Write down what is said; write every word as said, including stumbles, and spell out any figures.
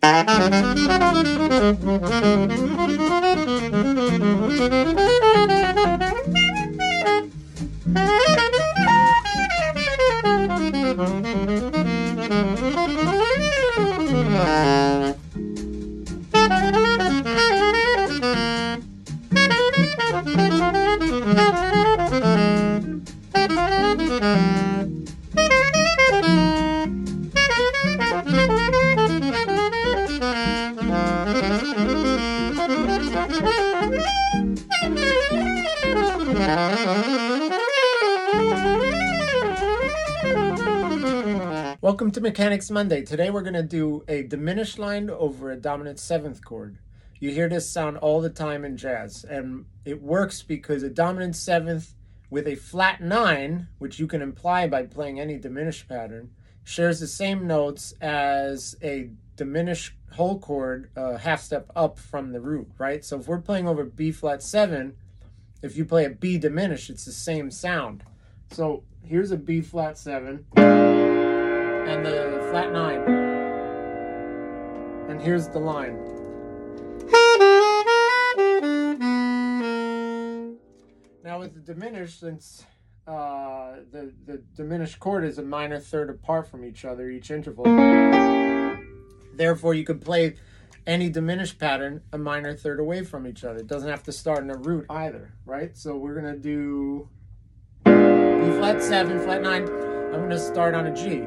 Welcome to Mechanics Monday. Today we're going to do a diminished line over a dominant seventh chord. You hear this sound all the time in jazz, and it works because a dominant seventh with a flat nine, which you can imply by playing any diminished pattern, shares the same notes as a diminished whole chord a half step up from the root, right? So if we're playing over B flat seven, if you play a B diminished, it's the same sound. So here's a B flat seven and the flat nine, and here's the line. Now with the diminished, since uh, the, the diminished chord is a minor third apart from each other, each interval, therefore you could play any diminished pattern a minor third away from each other. It doesn't have to start in a root either, right? So we're gonna do B flat seven, flat nine. I'm gonna start on a G.